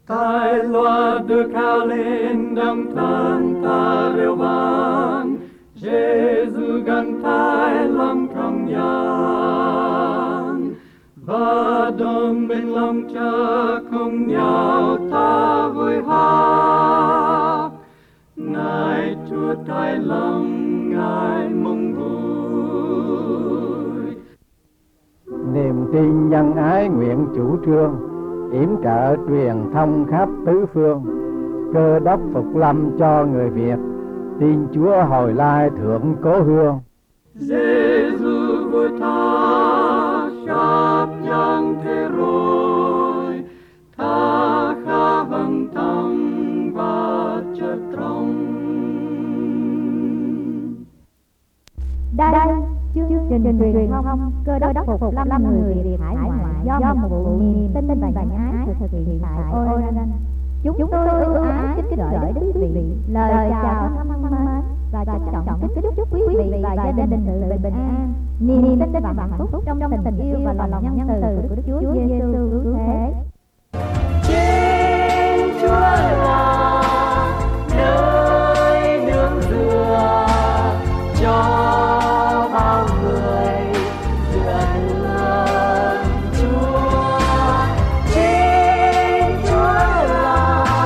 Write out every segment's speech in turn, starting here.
Tài loa được cao lên đồng thân ta reo vang, Giêsu gần thái lòng trong gian, và đồng bên lòng cha cùng nhau ta vui hát. Ngài Chúa thái lòng, Ngài mong vui. Niềm tin nhân ái nguyện chủ trương, yểm trợ truyền thông khắp tứ phương. Cơ đốc phục lâm cho người Việt, tin Chúa hồi lai thượng cố hương. Giêsu vui tha khắp dân thế rồi, tha khá vâng tâm và chất trong. Đây chương trình truyền thông Cơ đốc phục lâm người Việt hải ngoại do một vụ niềm tin và nhân ái thực hiện tại Oregon. Chúng tôi ưu ái kính gửi đến quý vị lời chào thân mến và trân trọng kính chúc quý vị và gia đình sự bình an, niềm tin và hạnh phúc trong tình yêu và lòng nhân từ của Đức Chúa Giêsu cứu thế. Chính Chúa là nơi nương tựa cho bao người dựa nương Chúa. Chính Chúa là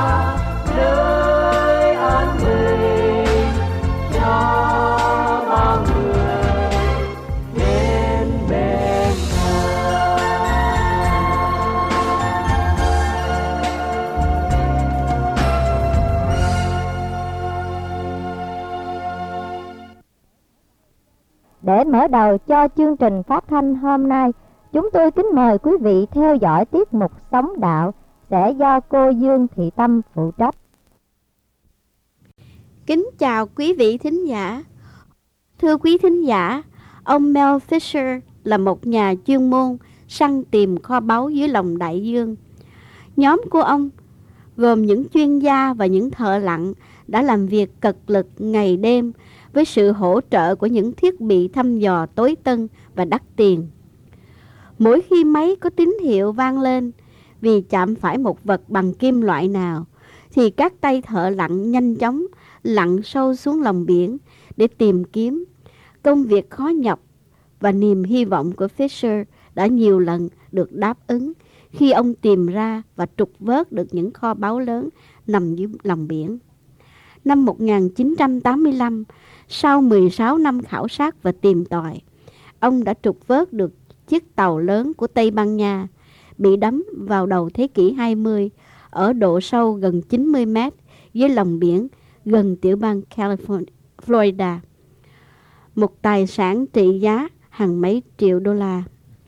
nơi an bình cho bao người đến bên Để mở đầu cho chương trình phát thanh hôm nay, chúng tôi kính mời quý vị theo dõi tiết mục Sống Đạo sẽ do cô Dương Thị Tâm phụ trách. Kính chào quý vị thính giả. Thưa quý thính giả, ông Mel Fisher là một nhà chuyên môn săn tìm kho báu dưới lòng đại dương. Nhóm của ông gồm những chuyên gia và những thợ lặn đã làm việc cật lực ngày đêm với sự hỗ trợ của những thiết bị thăm dò tối tân và đắt tiền. Mỗi khi máy có tín hiệu vang lên vì chạm phải một vật bằng kim loại nào, thì các tay thợ lặn nhanh chóng lặn sâu xuống lòng biển để tìm kiếm. Công việc khó nhọc và niềm hy vọng của Fisher đã nhiều lần được đáp ứng khi ông tìm ra và trục vớt được những kho báu lớn nằm dưới lòng biển. Năm 1985, sau 16 năm khảo sát và tìm tòi, ông đã trục vớt được chiếc tàu lớn của Tây Ban Nha bị đắm vào đầu thế kỷ 20 ở độ sâu gần 90 mét dưới lòng biển gần tiểu bang Florida. Một tài sản trị giá hàng mấy triệu đô la.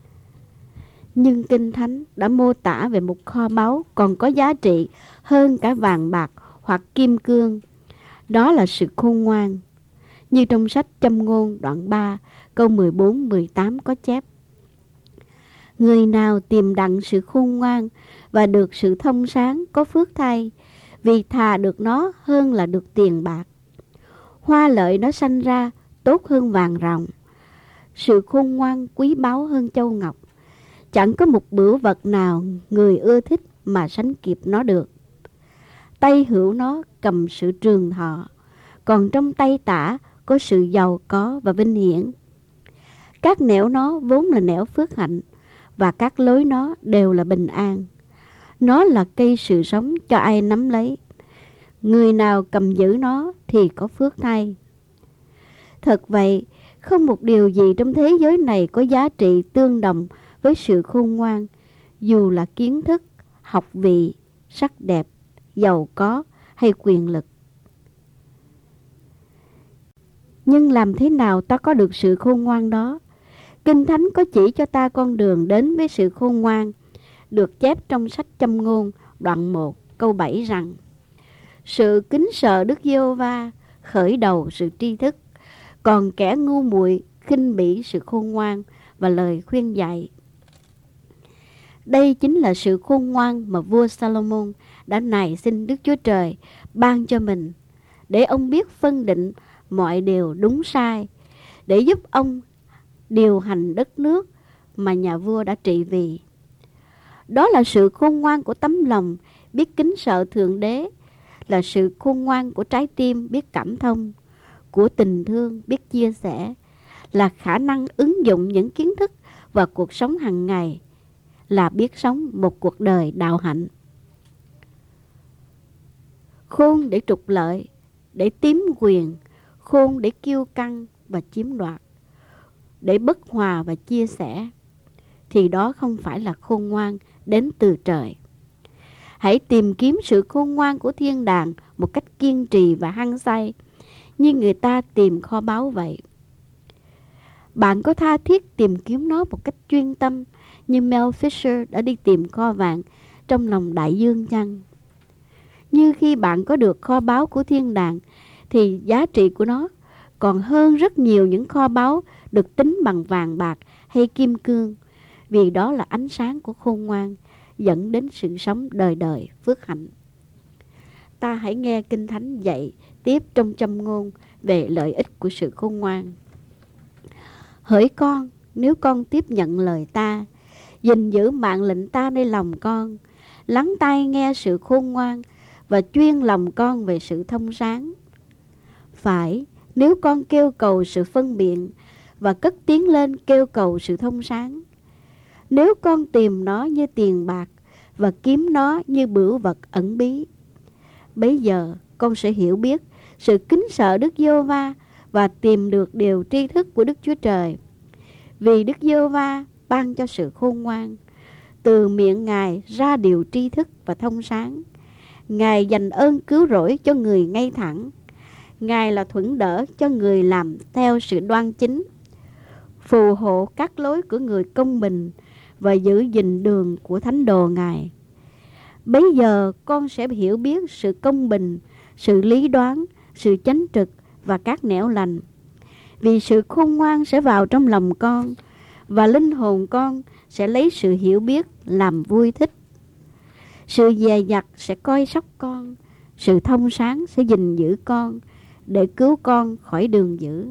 Nhưng Kinh Thánh đã mô tả về một kho báu còn có giá trị hơn cả vàng bạc hoặc kim cương. Đó là sự khôn ngoan. Như trong sách Châm ngôn đoạn 3 câu 14-18 có chép: Người nào tìm đặng sự khôn ngoan và được sự thông sáng có phước thay, vì thà được nó hơn là được tiền bạc. Hoa lợi nó sanh ra tốt hơn vàng ròng. Sự khôn ngoan quý báu hơn châu ngọc. Chẳng có một bửu vật nào người ưa thích mà sánh kịp nó được. Tay hữu nó cầm sự trường thọ, còn trong tay tả có sự giàu có và vinh hiển. Các nẻo nó vốn là nẻo phước hạnh, và các lối nó đều là bình an. Nó là cây sự sống cho ai nắm lấy. Người nào cầm giữ nó thì có phước thay. Thật vậy, không một điều gì trong thế giới này có giá trị tương đồng với sự khôn ngoan, dù là kiến thức, học vị, sắc đẹp, giàu có hay quyền lực. Nhưng làm thế nào ta có được sự khôn ngoan đó? Kinh Thánh có chỉ cho ta con đường đến với sự khôn ngoan, được chép trong sách Châm ngôn đoạn 1 câu 7 rằng: Sự kính sợ Đức Giê-hô-va khởi đầu sự tri thức, còn kẻ ngu muội khinh bỉ sự khôn ngoan và lời khuyên dạy. Đây chính là sự khôn ngoan mà vua Salomon đã nài xin Đức Chúa Trời ban cho mình, để ông biết phân định mọi điều đúng sai, để giúp ông điều hành đất nước mà nhà vua đã trị vì. Đó là sự khôn ngoan của tấm lòng biết kính sợ Thượng Đế, là sự khôn ngoan của trái tim biết cảm thông, của tình thương biết chia sẻ, là khả năng ứng dụng những kiến thức vào cuộc sống hàng ngày, là biết sống một cuộc đời đạo hạnh. Khôn để trục lợi, để chiếm quyền, khôn để kiêu căng và chiếm đoạt, để bất hòa và chia sẻ, thì đó không phải là khôn ngoan đến từ trời. Hãy tìm kiếm sự khôn ngoan của thiên đàng một cách kiên trì và hăng say, như người ta tìm kho báu vậy. Bạn có tha thiết tìm kiếm nó một cách chuyên tâm như Mel Fisher đã đi tìm kho vàng trong lòng đại dương chăng? Như khi bạn có được kho báu của thiên đàng, thì giá trị của nó còn hơn rất nhiều những kho báu được tính bằng vàng bạc hay kim cương, vì đó là ánh sáng của khôn ngoan, dẫn đến sự sống đời đời phước hạnh. Ta hãy nghe Kinh Thánh dạy tiếp trong châm ngôn về lợi ích của sự khôn ngoan. Hỡi con, nếu con tiếp nhận lời ta, gìn giữ mạng lệnh ta nơi lòng con, lắng tai nghe sự khôn ngoan và chuyên lòng con về sự thông sáng. Phải, nếu con kêu cầu sự phân biện và cất tiếng lên kêu cầu sự thông sáng, nếu con tìm nó như tiền bạc và kiếm nó như bửu vật ẩn bí, bấy giờ con sẽ hiểu biết sự kính sợ Đức Giê-hô-va và tìm được điều tri thức của Đức Chúa Trời. Vì Đức Giê-hô-va ban cho sự khôn ngoan, từ miệng Ngài ra điều tri thức và thông sáng. Ngài dành ơn cứu rỗi cho người ngay thẳng. Ngài là thuẫn đỡ cho người làm theo sự đoan chính, phù hộ các lối của người công bình và giữ gìn đường của thánh đồ Ngài. Bấy giờ con sẽ hiểu biết sự công bình, sự lý đoán, sự chánh trực và các nẻo lành. Vì sự khôn ngoan sẽ vào trong lòng con, và linh hồn con sẽ lấy sự hiểu biết làm vui thích. Sự dè dặt sẽ coi sóc con, sự thông sáng sẽ gìn giữ con, để cứu con khỏi đường dữ.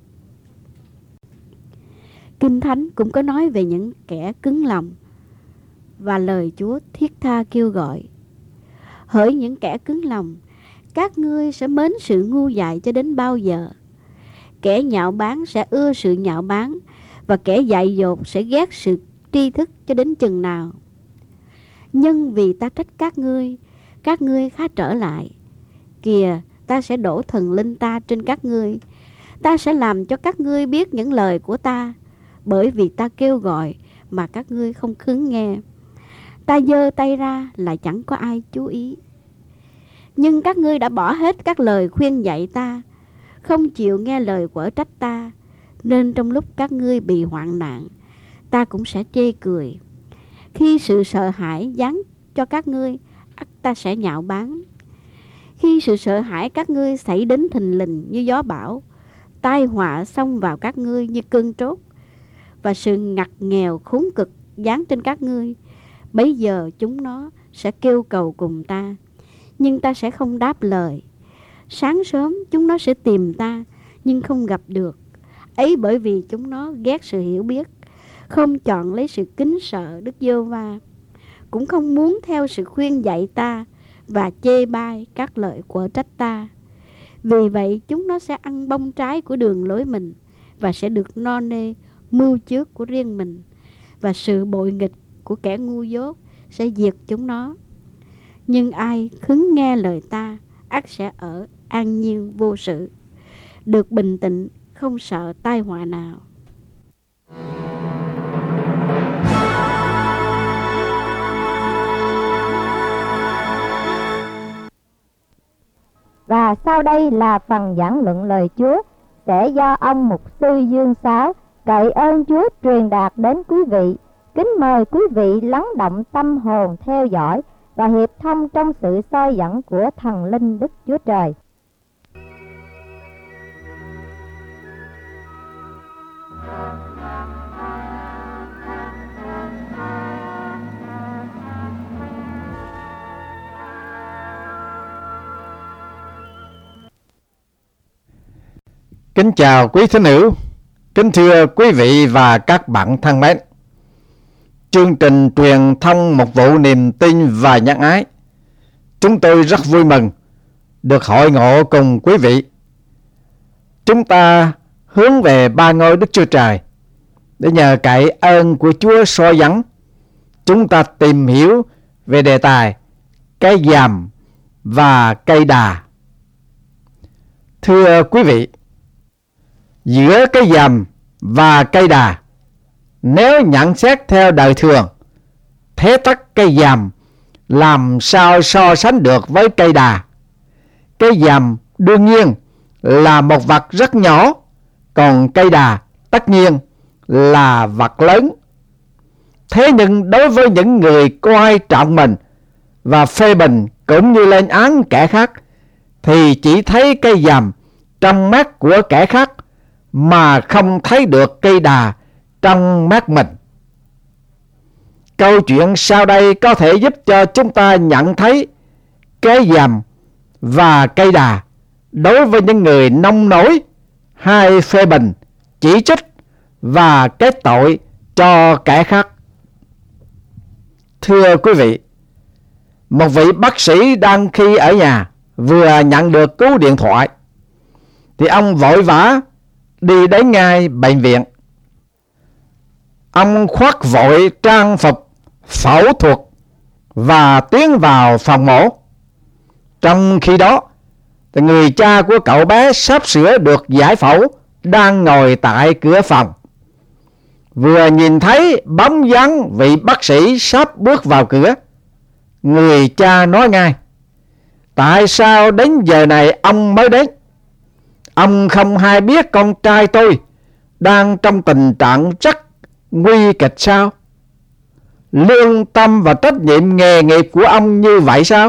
Kinh Thánh cũng có nói về những kẻ cứng lòng, và lời Chúa thiết tha kêu gọi: hỡi những kẻ cứng lòng, các ngươi sẽ mến sự ngu dại cho đến bao giờ? Kẻ nhạo báng sẽ ưa sự nhạo báng, và kẻ dại dột sẽ ghét sự tri thức cho đến chừng nào? Nhưng vì ta trách các ngươi khá trở lại. Kìa, ta sẽ đổ thần linh ta trên các ngươi. Ta sẽ làm cho các ngươi biết những lời của ta, bởi vì ta kêu gọi mà các ngươi không khứng nghe. Ta giơ tay ra là chẳng có ai chú ý. Nhưng các ngươi đã bỏ hết các lời khuyên dạy ta, không chịu nghe lời quở trách ta, nên trong lúc các ngươi bị hoạn nạn, ta cũng sẽ chê cười. Khi sự sợ hãi giáng cho các ngươi, ắt ta sẽ nhạo báng. Khi sự sợ hãi các ngươi xảy đến thình lình như gió bão, tai họa xông vào các ngươi như cơn trốt, và sự ngặt nghèo khốn cực giáng trên các ngươi, bấy giờ chúng nó sẽ kêu cầu cùng ta, nhưng ta sẽ không đáp lời. Sáng sớm chúng nó sẽ tìm ta, nhưng không gặp được. Ấy bởi vì chúng nó ghét sự hiểu biết, không chọn lấy sự kính sợ Đức Giê-hô-va, cũng không muốn theo sự khuyên dạy ta, và chê bai các lời quở trách ta. Vì vậy chúng nó sẽ ăn bông trái của đường lối mình, và sẽ được no nê mưu trước của riêng mình, và sự bội nghịch của kẻ ngu dốt sẽ diệt chúng nó. Nhưng ai khứng nghe lời ta, ắt sẽ ở an nhiên vô sự, được bình tĩnh, không sợ tai họa nào. Và sau đây là phần giảng luận lời Chúa sẽ do ông mục sư Dương Sáo cậy ơn Chúa truyền đạt đến quý vị. Kính mời quý vị lắng động tâm hồn theo dõi và hiệp thông trong sự soi dẫn của thần linh Đức Chúa Trời. Kính chào quý thính hữu, kính thưa quý vị và các bạn thân mến. Chương trình truyền thông một vụ niềm tin và nhân ái chúng tôi rất vui mừng được hội ngộ cùng quý vị. Chúng ta hướng về ba ngôi Đức Chúa Trời để nhờ cậy ơn của Chúa soi dẫn chúng ta tìm hiểu về đề tài cây giàm và cây đà. Thưa quý vị, giữa cây giàm và cây đà, nếu nhận xét theo đời thường, thế tất cây giàm làm sao so sánh được với cây đà? Cây giàm đương nhiên là một vật rất nhỏ, còn cây đà tất nhiên là vật lớn. Thế nhưng đối với những người coi trọng mình và phê bình cũng như lên án kẻ khác, thì chỉ thấy cây giàm trong mắt của kẻ khác mà không thấy được cây đà trong mắt mình. Câu chuyện sau đây có thể giúp cho chúng ta nhận thấy cây giàm và cây đà đối với những người nông nổi hay phê bình, chỉ trích và kết tội cho kẻ khác. Thưa quý vị, một vị bác sĩ đang khi ở nhà vừa nhận được cú điện thoại, thì ông vội vã đi đến ngay bệnh viện. Ông khoác vội trang phục phẫu thuật và tiến vào phòng mổ. Trong khi đó, thì người cha của cậu bé sắp sửa được giải phẫu đang ngồi tại cửa phòng. Vừa nhìn thấy bóng dáng vị bác sĩ sắp bước vào cửa, người cha nói ngay: tại sao đến giờ này ông mới đến? Ông không hay biết con trai tôi đang trong tình trạng rất nguy kịch sao? Lương tâm và trách nhiệm nghề nghiệp của ông như vậy sao?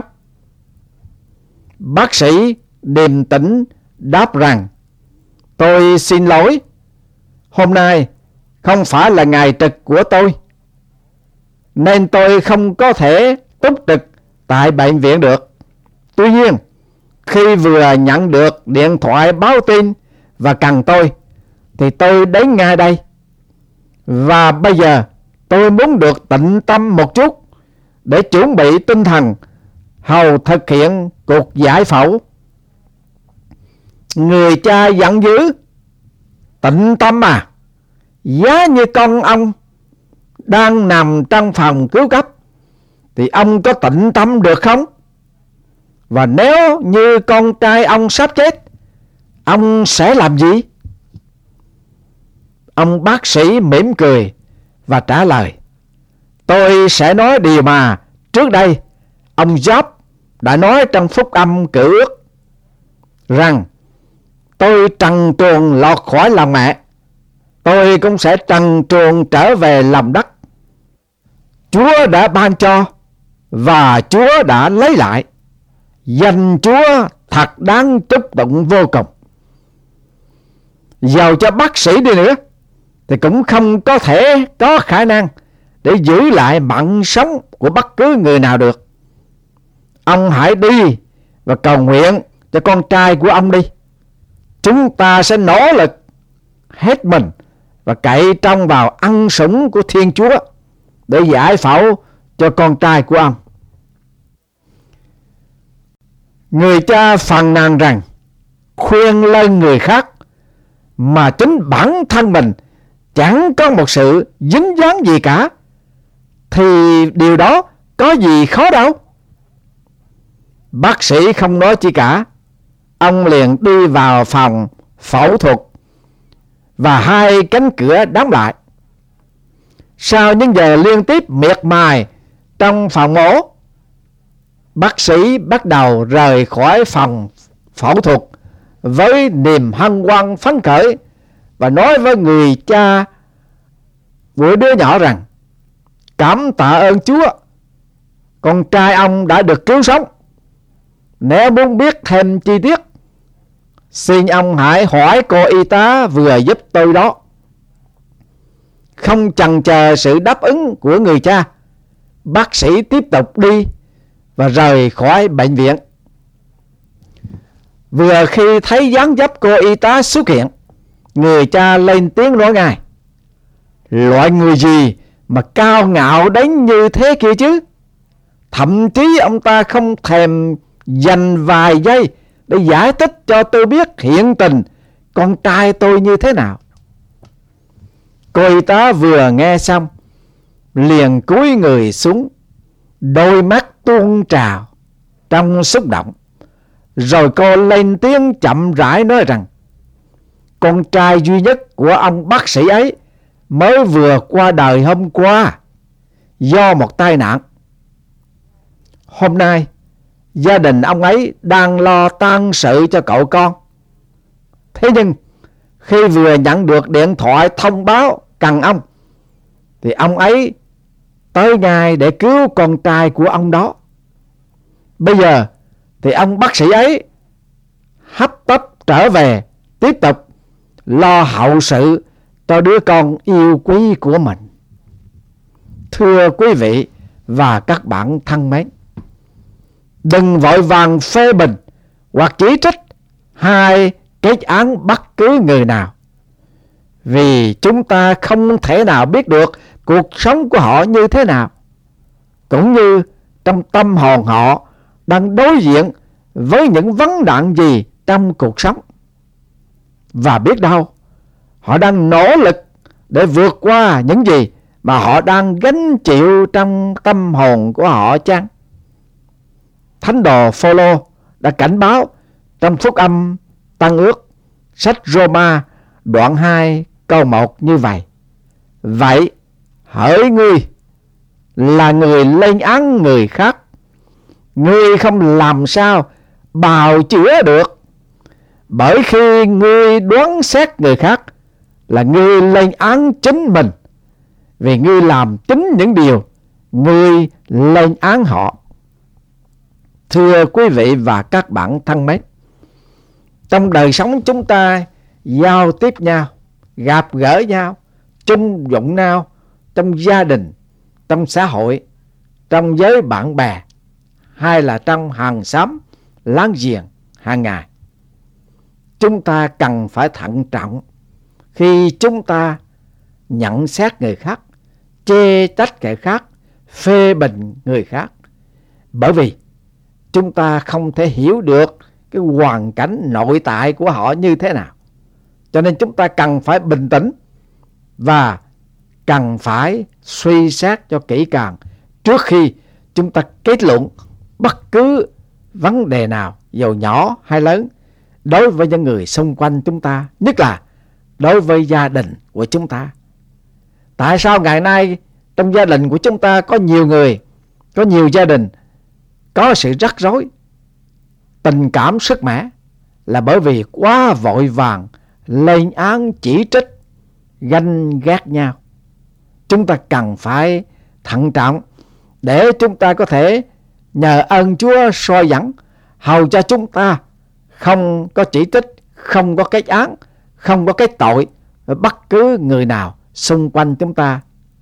Bác sĩ điềm tĩnh đáp rằng: tôi xin lỗi, hôm nay không phải là ngày trực của tôi, nên tôi không có thể túc trực tại bệnh viện được. Tuy nhiên, khi vừa nhận được điện thoại báo tin và cần tôi, thì tôi đến ngay đây. Và bây giờ tôi muốn được tĩnh tâm một chút để chuẩn bị tinh thần hầu thực hiện cuộc giải phẫu. Người cha giận dữ: tĩnh tâm à? Giá như con ông đang nằm trong phòng cứu cấp, thì ông có tĩnh tâm được không? Và nếu như con trai ông sắp chết, ông sẽ làm gì? Ông bác sĩ mỉm cười và trả lời: tôi sẽ nói điều mà trước đây ông Job đã nói trong phúc âm Cựu Ước, rằng tôi trần truồng lọt khỏi lòng mẹ, tôi cũng sẽ trần truồng trở về lòng đất. Chúa đã ban cho và Chúa đã lấy lại. Danh Chúa thật đáng chúc tụng vô cùng. Dầu cho bác sĩ đi nữa, thì cũng không có thể có khả năng để giữ lại mạng sống của bất cứ người nào được. Ông hãy đi và cầu nguyện cho con trai của ông đi. Chúng ta sẽ nỗ lực hết mình và cậy trông vào ân sủng của Thiên Chúa để giải phẫu cho con trai của ông. Người cha phàn nàn rằng khuyên lơn người khác mà chính bản thân mình chẳng có một sự dính dáng gì cả, thì điều đó có gì khó đâu. Bác sĩ không nói chi cả. Ông liền đi vào phòng phẫu thuật và hai cánh cửa đóng lại. Sau những giờ liên tiếp miệt mài trong phòng mổ, bác sĩ bắt đầu rời khỏi phòng phẫu thuật với niềm hân hoan phấn khởi và nói với người cha của đứa nhỏ rằng: cảm tạ ơn Chúa, con trai ông đã được cứu sống. Nếu muốn biết thêm chi tiết, xin ông hãy hỏi cô y tá vừa giúp tôi đó. Không chần chờ sự đáp ứng của người cha, bác sĩ tiếp tục đi và rời khỏi bệnh viện. Vừa khi thấy dáng dấp cô y tá xuất hiện, người cha lên tiếng nói ngay: loại người gì mà cao ngạo đến như thế kia chứ? Thậm chí ông ta không thèm dành vài giây để giải thích cho tôi biết hiện tình con trai tôi như thế nào. Cô y tá vừa nghe xong liền cúi người xuống, đôi mắt tuôn trào trong xúc động. Rồi cô lên tiếng chậm rãi nói rằng con trai duy nhất của ông bác sĩ ấy mới vừa qua đời hôm qua do một tai nạn. Hôm nay gia đình ông ấy đang lo tang sự cho cậu con. Thế nhưng khi vừa nhận được điện thoại thông báo cần ông thì ông ấy tới ngay để cứu con trai của ông đó. Bây giờ thì ông bác sĩ ấy hấp tấp trở về tiếp tục lo hậu sự cho đứa con yêu quý của mình. Thưa quý vị và các bạn thân mến, đừng vội vàng phê bình hoặc chỉ trích hay kết án bất cứ người nào, vì chúng ta không thể nào biết được cuộc sống của họ như thế nào, cũng như trong tâm hồn họ đang đối diện với những vấn nạn gì trong cuộc sống. Và biết đâu họ đang nỗ lực để vượt qua những gì mà họ đang gánh chịu trong tâm hồn của họ chăng? Thánh đồ Phôlô đã cảnh báo trong phúc âm Tân Ước, sách Roma đoạn 2 câu 1 như vậy: vậy hỡi ngươi là người lên án người khác, ngươi không làm sao bào chữa được, bởi khi ngươi đoán xét người khác là ngươi lên án chính mình, vì ngươi làm chính những điều ngươi lên án họ. Thưa quý vị và các bạn thân mến, trong đời sống chúng ta giao tiếp nhau, gặp gỡ nhau, chung dụng nhau trong gia đình, trong xã hội, trong giới bạn bè, hay là trong hàng xóm, láng giềng hàng ngày. Chúng ta cần phải thận trọng khi chúng ta nhận xét người khác, chê trách người khác, phê bình người khác, bởi vì chúng ta không thể hiểu được cái hoàn cảnh nội tại của họ như thế nào. Cho nên chúng ta cần phải bình tĩnh và cần phải suy xét cho kỹ càng trước khi chúng ta kết luận bất cứ vấn đề nào, dầu nhỏ hay lớn, đối với những người xung quanh chúng ta, nhất là đối với gia đình của chúng ta. Tại sao ngày nay trong gia đình của chúng ta có nhiều người, có nhiều gia đình có sự rắc rối, tình cảm sức mẻ? Là bởi vì quá vội vàng lên án, chỉ trích, ganh ghét nhau. Chúng ta cần phải thận trọng để chúng ta có thể nhờ ơn Chúa soi dẫn, hầu cho chúng ta không có chỉ trích, không có kết án, không có kết tội với bất cứ người nào xung quanh chúng ta.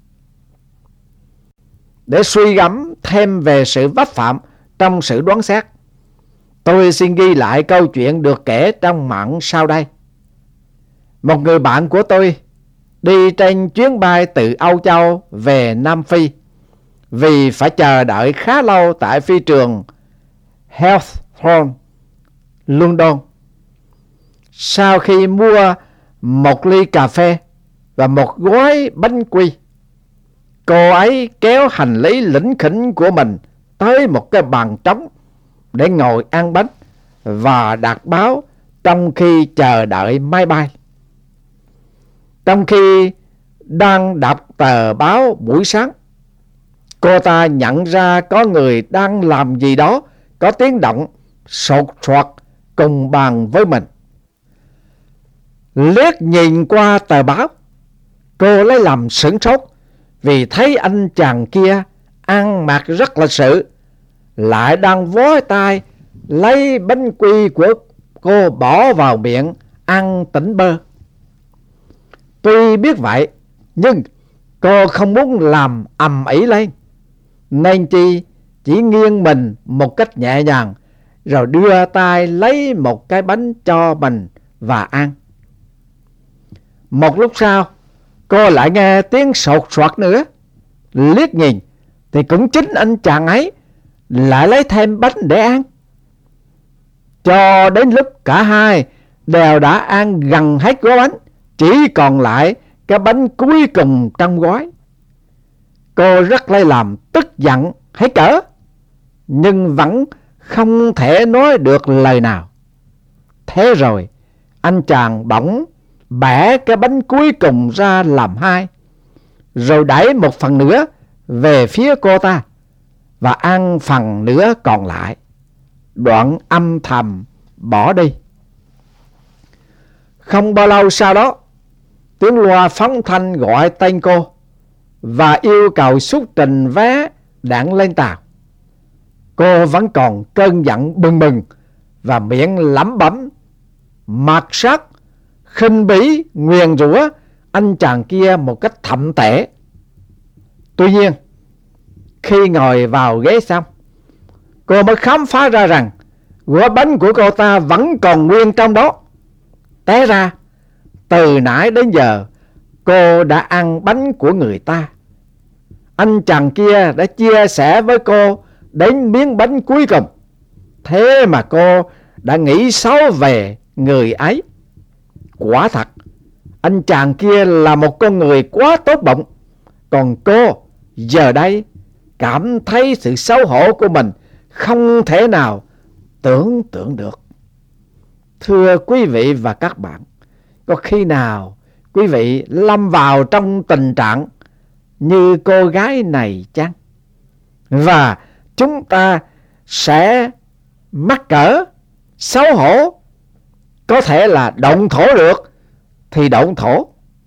Để suy gẫm thêm về sự vấp phạm trong sự đoán xét, tôi xin ghi lại câu chuyện được kể trong mạn sau đây. Một người bạn của tôi đi trên chuyến bay từ Âu Châu về Nam Phi vì phải chờ đợi khá lâu tại phi trường Heathrow, London. Sau khi mua một ly cà phê và một gói bánh quy, cô ấy kéo hành lý lỉnh khỉnh của mình tới một cái bàn trống để ngồi ăn bánh và đọc báo trong khi chờ đợi máy bay. Trong khi đang đọc tờ báo buổi sáng, cô ta nhận ra có người đang làm gì đó có tiếng động sột soạt cùng bàn với mình. Liếc nhìn qua tờ báo, cô lấy làm sửng sốt vì thấy anh chàng kia ăn mặc rất lịch sự, lại đang vói tay lấy bánh quy của cô bỏ vào miệng ăn tỉnh bơ. Tuy biết vậy, nhưng cô không muốn làm ầm ĩ lên, nên chi chỉ nghiêng mình một cách nhẹ nhàng rồi đưa tay lấy một cái bánh cho mình và ăn. Một lúc sau, cô lại nghe tiếng sột soạt nữa. Liếc nhìn thì cũng chính anh chàng ấy lại lấy thêm bánh để ăn. Cho đến lúc cả hai đều đã ăn gần hết gói bánh, chỉ còn lại cái bánh cuối cùng trong gói. Cô rất lấy làm tức giận hết cỡ, nhưng vẫn không thể nói được lời nào. Thế rồi anh chàng bỗng bẻ cái bánh cuối cùng ra làm hai, rồi đẩy một phần nữa về phía cô ta và ăn phần nữa còn lại, đoạn âm thầm bỏ đi. Không bao lâu sau đó, tiếng loa phóng thanh gọi tên cô và yêu cầu xuất trình vé đặng lên tàu. Cô vẫn còn cơn giận bừng bừng và miệng lẩm bẩm, mặc sắc, khinh bỉ, nguyền rủa anh chàng kia một cách thậm tệ. Tuy nhiên, khi ngồi vào ghế xong, cô mới khám phá ra rằng gói bánh của cô ta vẫn còn nguyên trong đó. Té ra, từ nãy đến giờ, cô đã ăn bánh của người ta. Anh chàng kia đã chia sẻ với cô đến miếng bánh cuối cùng. Thế mà cô đã nghĩ xấu về người ấy. Quả thật, anh chàng kia là một con người quá tốt bụng. Còn cô giờ đây cảm thấy sự xấu hổ của mình không thể nào tưởng tượng được. Thưa quý vị và các bạn, có khi nào quý vị lâm vào trong tình trạng như cô gái này chăng? Và chúng ta sẽ mắc cỡ, xấu hổ, có thể là động thổ được thì động thổ.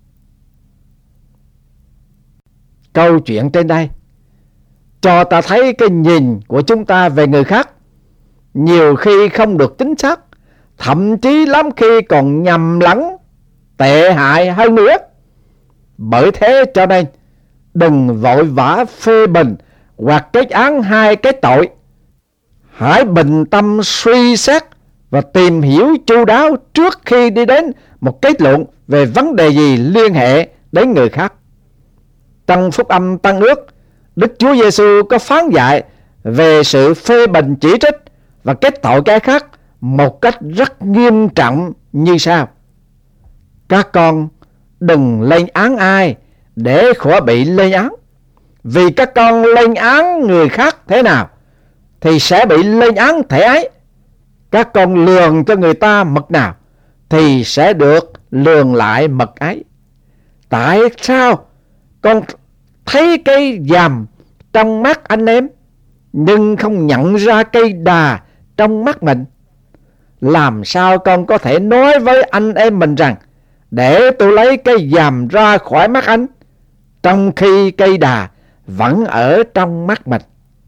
Câu chuyện trên đây cho ta thấy cái nhìn của chúng ta về người khác nhiều khi không được chính xác, thậm chí lắm khi còn nhầm lẫn, tệ hại hơn nữa. Bởi thế cho nên đừng vội vã phê bình hoặc kết án hai cái tội. Hãy bình tâm suy xét và tìm hiểu chu đáo trước khi đi đến một kết luận về vấn đề gì liên hệ đến người khác. Trong Phúc Âm Tân Ước, Đức Chúa Giêsu có phán dạy về sự phê bình, chỉ trích và kết tội cái khác một cách rất nghiêm trọng như sau: các con đừng lên án ai để khỏi bị lên án, vì các con lên án người khác thế nào thì sẽ bị lên án thế ấy. Các con lường cho người ta mực nào thì sẽ được lường lại mực ấy. Tại sao con thấy cây dàm trong mắt anh em nhưng không nhận ra cây đà trong mắt mình? Làm sao con có thể nói với anh em mình rằng để tôi lấy cây dàm ra khỏi mắt anh, trong khi cây đà vẫn ở trong mắt mình?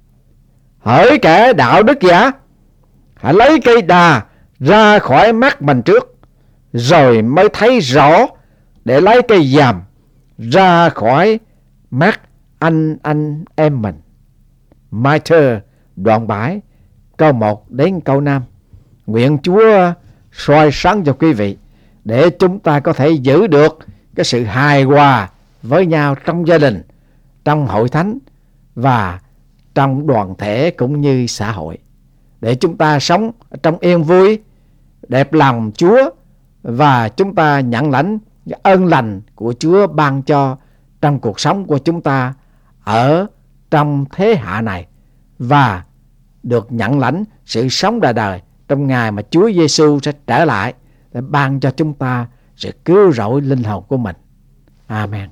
Hỡi kẻ đạo đức giả, hãy lấy cây đà ra khỏi mắt mình trước, rồi mới thấy rõ để lấy cây dàm ra khỏi mắt anh em mình. Mai thơ đoạn 7 câu 1 đến câu 5. Nguyện Chúa soi sáng cho quý vị để chúng ta có thể giữ được cái sự hài hòa với nhau trong gia đình, trong hội thánh và trong đoàn thể cũng như xã hội, để chúng ta sống trong yên vui, đẹp lòng Chúa, và chúng ta nhận lãnh ơn lành của Chúa ban cho trong cuộc sống của chúng ta ở trong thế hạ này, và được nhận lãnh sự sống đời đời trong ngày mà Chúa Giêsu sẽ trở lại để ban cho chúng ta sự cứu rỗi linh hồn của mình. Amen.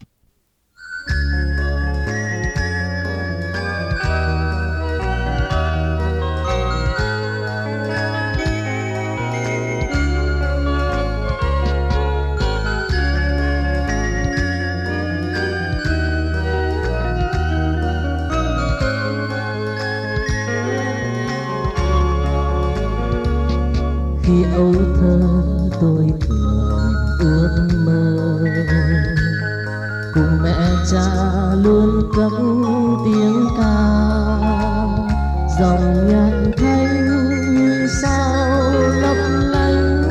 Khi ấu thơ tôi thường ước mơ cùng mẹ cha luôn cất tiếng ca, dòng nhạc thanh như sao lấp lánh,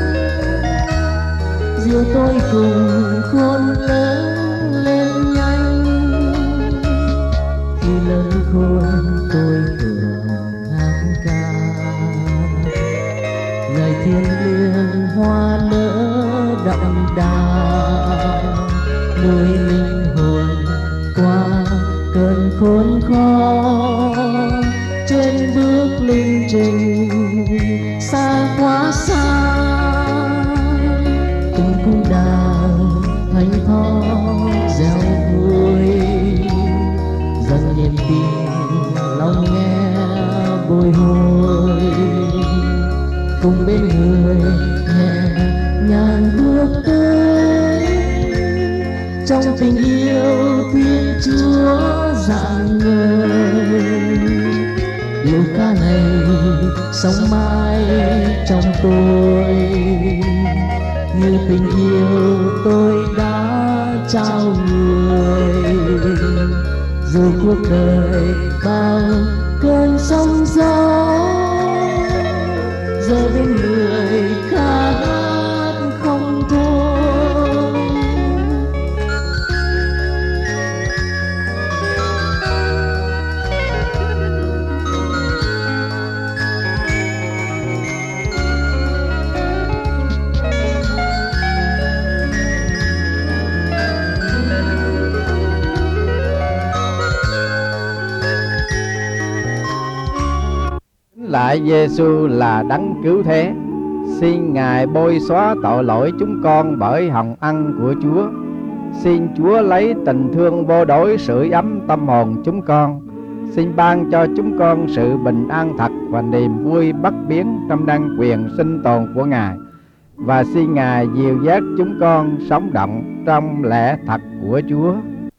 dìu tôi cùng khôn lớn lên nhanh. Khi lớn khôn tôi thường ca. Lời thiêng liêng hoa nở đậm đà, nuôi linh hồn qua cơn khốn khó. Trên bước linh trình xa quá xa, cùng cung đàn thánh thót reo vui, dâng niềm tin lòng nghe bồi hồi. Cùng bên người nhẹ nhàng bước tới, trong tình yêu Thiên Chúa rạng ngời. Yêu ca này sống mãi trong tôi, như tình yêu tôi đã trao người. Dù cuộc đời bao cơn sóng gió, giờ bên người ca hát không thôi. Lại Giêsu là đấng cứu thế, xin Ngài bôi xóa tội lỗi chúng con bởi hồng ân của Chúa. Xin Chúa lấy tình thương vô đối sưởi ấm tâm hồn chúng con. Xin ban cho chúng con sự bình an thật và niềm vui bất biến trong năng quyền sinh tồn của Ngài. Và xin Ngài dìu dắt chúng con sống động trong lẽ thật của Chúa.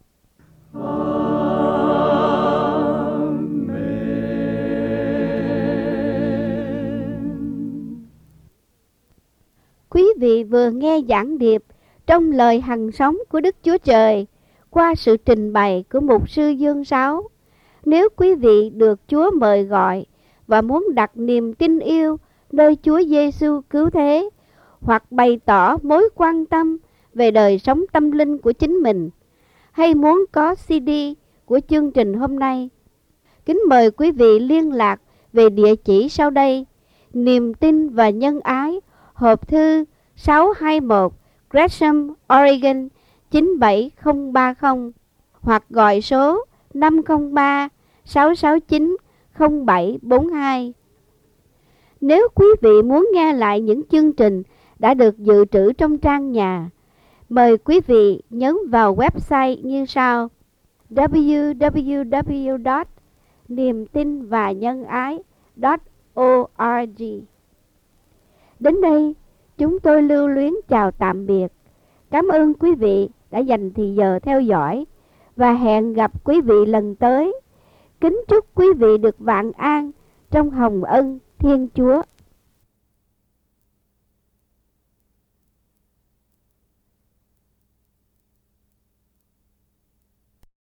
Quý vị vừa nghe giảng điệp trong lời hằng sống của Đức Chúa Trời qua sự trình bày của Mục sư Dương Sáu. Nếu quý vị được Chúa mời gọi và muốn đặt niềm tin yêu nơi Chúa Giêsu cứu thế, hoặc bày tỏ mối quan tâm về đời sống tâm linh của chính mình, hay muốn có CD của chương trình hôm nay, kính mời quý vị liên lạc về địa chỉ sau đây: Niềm tin và nhân ái, hộp thư 621 Gresham, Oregon 97030, hoặc gọi số 503-669-0742. Nếu quý vị muốn nghe lại những chương trình đã được dự trữ trong trang nhà, mời quý vị nhấn vào website như sau: www.niemtinvanhângai.org. Đến đây, chúng tôi lưu luyến chào tạm biệt. Cảm ơn quý vị đã dành thời giờ theo dõi và hẹn gặp quý vị lần tới. Kính chúc quý vị được vạn an trong hồng ân Thiên Chúa.